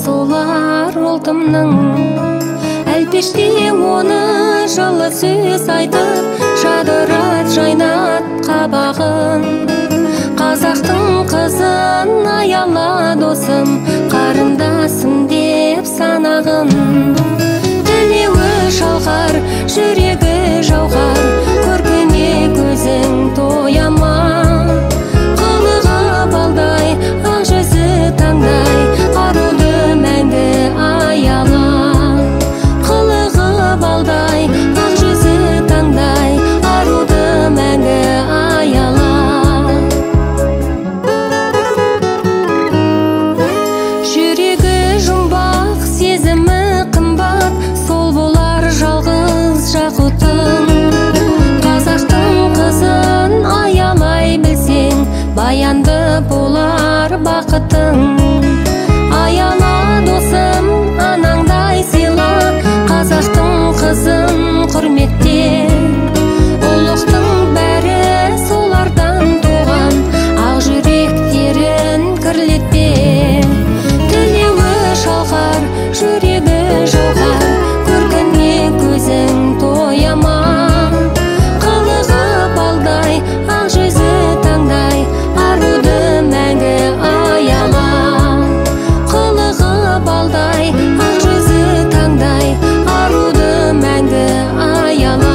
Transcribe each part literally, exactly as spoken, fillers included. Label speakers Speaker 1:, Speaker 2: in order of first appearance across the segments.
Speaker 1: солар ұлтымның. Әлпеште оны жылы сөз айтып, жадырат жайнат қабағын. Қазақтың қызын аяла досым, қарындасым деп санағын. Тілеуі шалқар, жүрегі жауһар, көркіне көзің тояма. Қылығы балдай, ақ жүзі таңдай, аруды мәңгі аяла. Қылығы балдай, ақ жүзі таңдай, аруды мәңгі аяла. Жүрегі жұмбақ, сезімі қымбат, сол болар жалғыз жақұтың. Қазақтың қызын аялай білсең, баянды болар бақытың. Аяла досым, анаңдай сыйла, қазақтың қызын құрметте. Ұлықтың бәрі солардан туған, ақ жүректерін кірлетпе. Тілеуі шалқар, жүрегі жауһар, көркіне көзің тояма. Қылығы балдай, ақ жүзі таңдай, аруды мәңгі аяла. Қылығы балдай, ақ жүзі таңдай, аруды мәңгі аяла.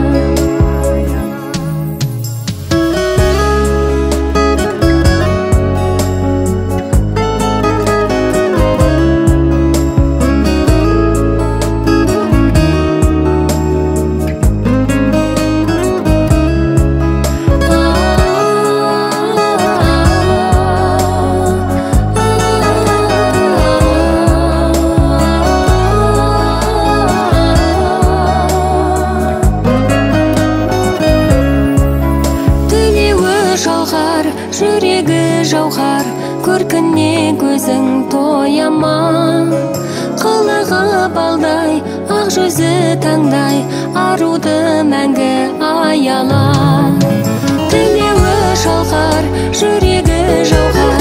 Speaker 1: Шалқар, жүрегі жауһар, көркіне көзің тояма. Қылығы балдай, ақ жүзі таңдай, аруды мәңгі аяла. Тілеуі шалқар, жүрегі жауһар,